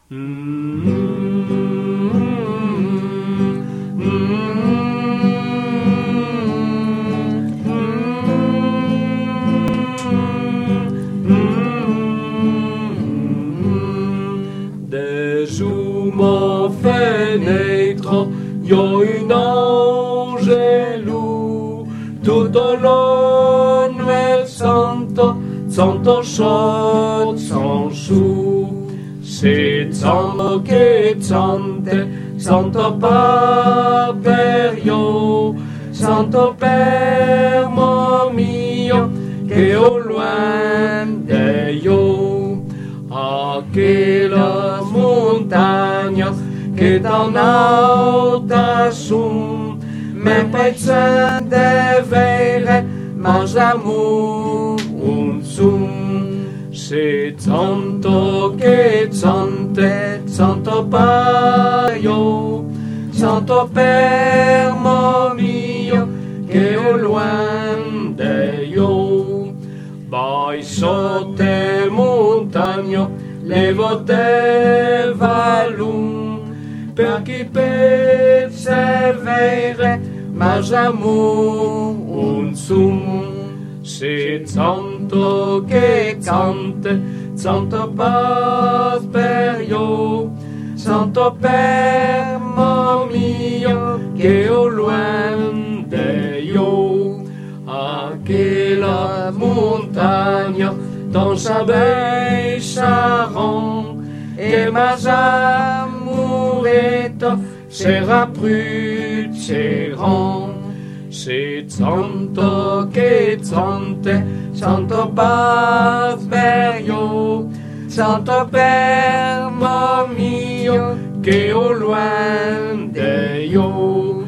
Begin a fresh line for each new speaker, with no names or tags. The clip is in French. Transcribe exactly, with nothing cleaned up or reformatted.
Des uma fenêtre, io un angelo, tutto l'anno è santo, santo shot, san shu. C'est santo che sante, santo paperio, santo permo mio, che au loin de io, a che la montagna, che dans alta sum, me pezza de vere, mas amor un sum. C'est santo che sante, santo paio, santo permo mio, che au loin de io. Vai sotte montagno, levo te valum, per chi persevere, mas amor un sum. C'est santo che sante, santo pasperio, santo permo mio, che au loin de io, a che la montagna dans sa baie Charon, et mas amourette sera prucceron. C'est santo che sante, santo pasperio, santo permo mio, che au loin de io,